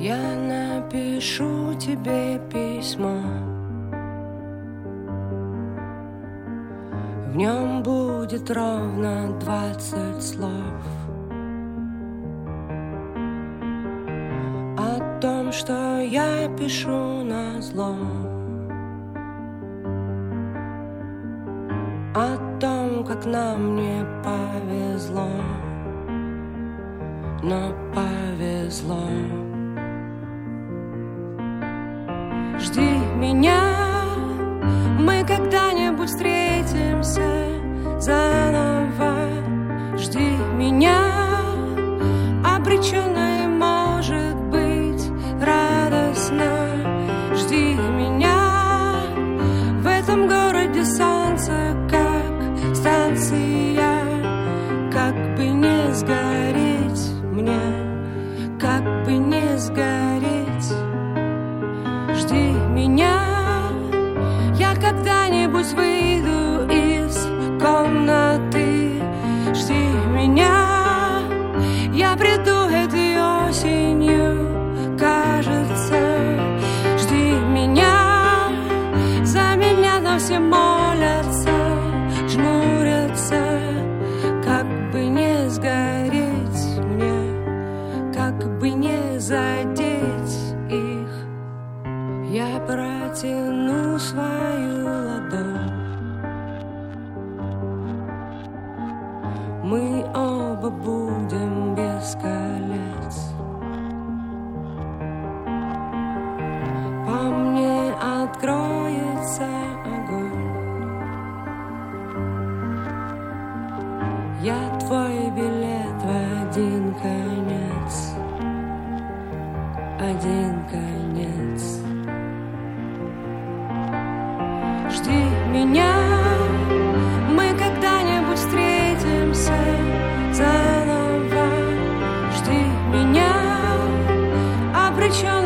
Я напишу тебе письмо, в нем будет ровно 20 слов о том, что я пишу назло, о том, как нам не повезло, но повезло. Жди меня, мы когда-нибудь встретимся заново. Жди меня, обреченная, может быть, радостно. Жди меня, в этом городе солнце, как станция. Как бы не сгореть мне, как бы не сгореть. Жди меня, я когда-нибудь выйду из комнаты. Жди меня, я приду этой осенью, кажется. Жди меня, за меня там все молятся, жмурятся. Как бы не сгореть мне, как бы не задеть их. Я протяну свою ладонь, мы оба будем без колец. По мне откроется огонь. Я твой билет в один конец, один конец. Жди меня, мы когда-нибудь встретимся заново. Жди меня, обречен.